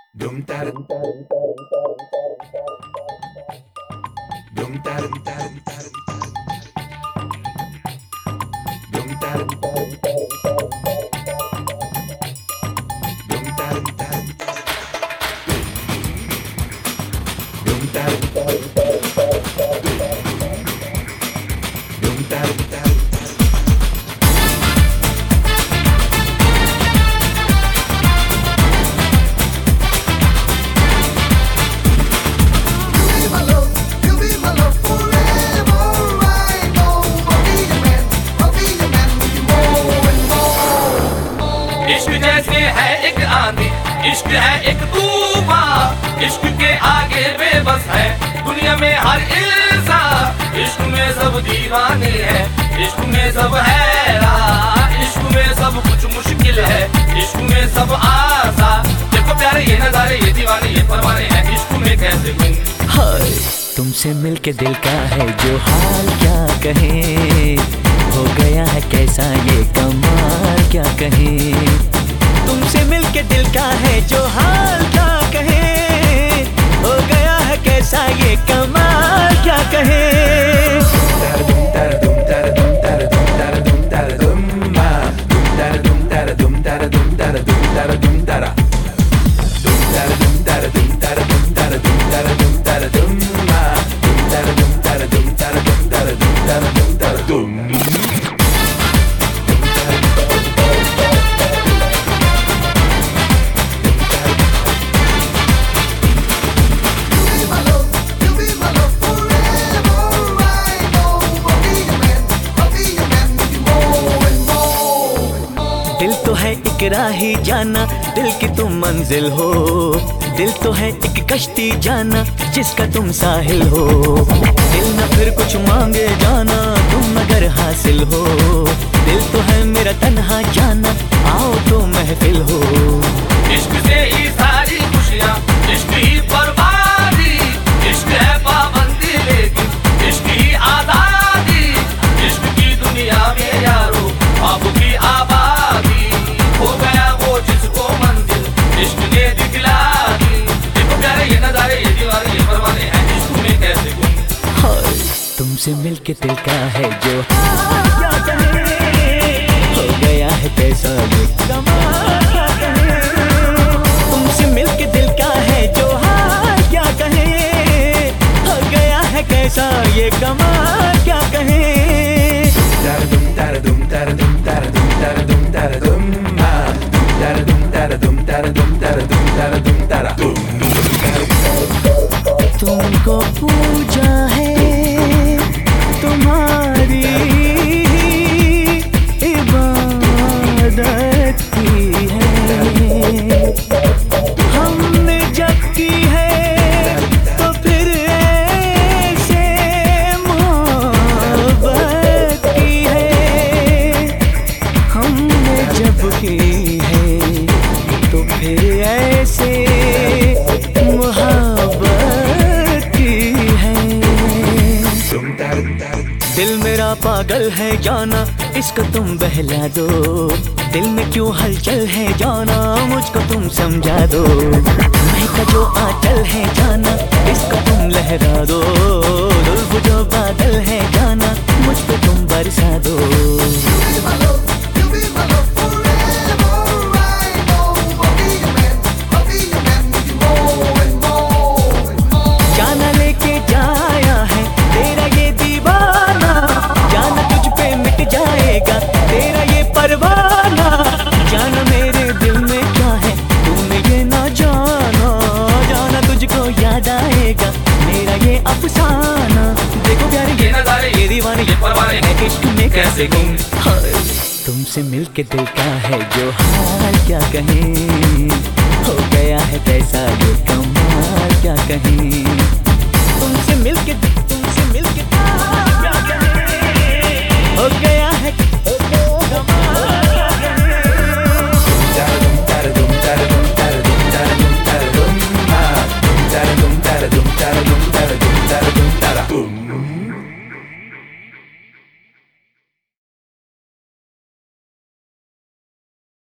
Dum tar dum tar dum tar dum tar dum tar dum tar dum tar इश्क जैसे है एक आंधी, इश्क है एक तूफान, इश्क के आगे बेबस है दुनिया में हर इंसान। इश्क में सब दीवाने हैं, इश्क में सब हैरान, इश्क में सब कुछ मुश्किल है, इश्क में सब आसान। देखो प्यारे ये नजारे, ये दीवाने, ये परवाने हैं, इश्क में कैसे गुम। हाय तुमसे मिलके दिल का है जो हाल क्या कहें, हो गया है कैसा ये कमाल क्या कहें। तुमसे मिलके दिल का है जो हाल क्या कहें, हो गया है कैसा ये कमाल क्या कहें। दिल तो है एक राही जाना, दिल की तुम मंजिल हो, दिल तो है एक कश्ती जाना जिसका तुम साहिल हो। दिल न फिर कुछ मांगे जाना तुम अगर हासिल हो, दिल तो है मेरा तन्हा जाना आओ तो महफिल हो। इश्क से ही सारी खुशियाँ, इश्क ही बर्बादी, इश्क है पाबंदी लेकिन इश्क ही आजादी। इश्क की दुनिया में यारो ख्वाब की आबादी, हो गया वो जिसको मंजिल इश्क ने दिखला दी। देखो प्यारे ये नजारे, ये दीवाने, ये परवाने हैं, इश्क में कैसे गुम। हाय तुमसे मिलके दिल का है जो क्या कहें, हो गया है कैसा ये कमाल क्या कहें। तुमसे मिलके दिल का है जो हाल क्या कहें, हो गया है कैसा ये कमाल क्या कहें। तुमको पूजा है तुम्हारी इबादत की है, हमने जब की है तो फिर ऐसे मोहब्बत की है। हमने जब की है तो फिर ऐसे दिल मेरा पागल है जाना, इसको तुम बहला दो, दिल में क्यों हलचल है जाना मुझको तुम समझा दो। महका जो आंचल है जाना इसको तुम लहरा दो, जुल्फ जो बादल है जाना मुझ पे तुम बरसा दो। जाना लेके जाया है तेरा ये दीवाना, जाना तुझ पे मिट जाएगा तेरा ये परवाना। जाना मेरे दिल में क्या है तूने ये ना जाना, जाना तुझको याद आएगा मेरा ये अफसाना। देखो प्यारे ये नजारे, ये दीवाने, ये परवाने हैं, इश्क में कैसे गुम। तुमसे मिलके दिल का है जो हाल क्या कहें, हो गया है कैसा ये कमाल क्या कहें। तुमसे मिलके क्या कहें, हो गया